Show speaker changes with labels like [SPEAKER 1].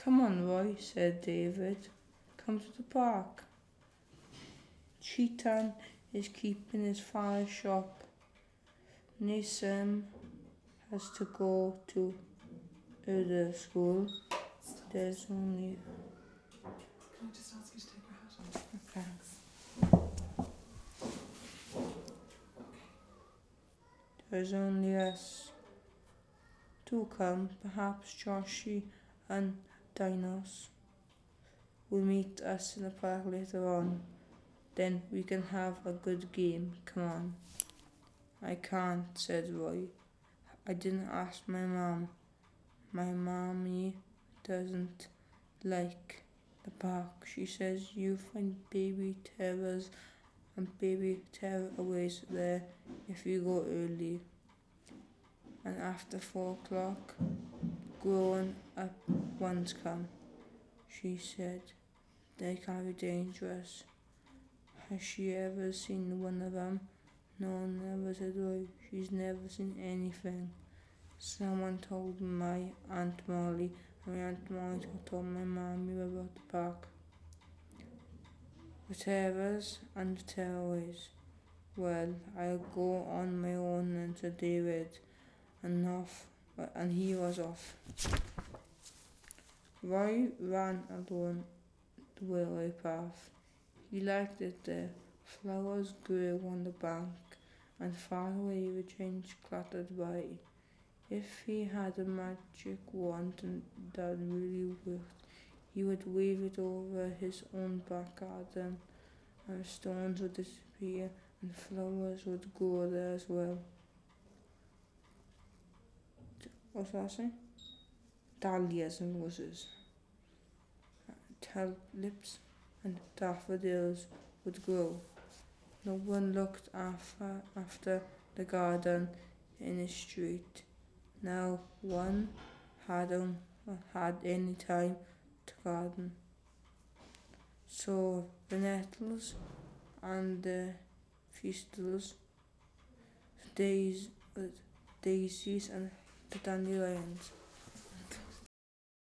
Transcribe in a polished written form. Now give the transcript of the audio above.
[SPEAKER 1] Come on, Roy, said David. Come to the park. Chetan is keeping his father's shop. Nissim has to go to the school. There's only...
[SPEAKER 2] Can I just ask you to take your hat off?
[SPEAKER 1] Okay. There's only us two come. Perhaps Joshi and Dinos will meet us in the park later on. Then we can have a good game. Come on. I can't, said Roy. I didn't ask my mom. My mommy doesn't like the park. She says you find baby terrors and baby tearaways there if you go early. And after 4 o'clock, grown up ones come. She said they can be dangerous. Has she ever seen one of them? No, never, said Roy. She's never seen anything. Someone told my Aunt Molly, and my Aunt Molly told my mommy about the park. The terrors and the tearaways. Well, I'll go on my own, and said David, and he was off. Roy ran along the railway path. He liked it there. Flowers grew on the bank, and far away the trains clattered by. If he had a magic wand that really worked, he would wave it over his own back garden, and stones would disappear, and flowers would grow there as well. What's that saying? Dahlias and roses, tulips and daffodils would grow. No one looked after the garden in his street. Now one hadn't had any time to garden. So the nettles and the thistles, daisies and the dandelions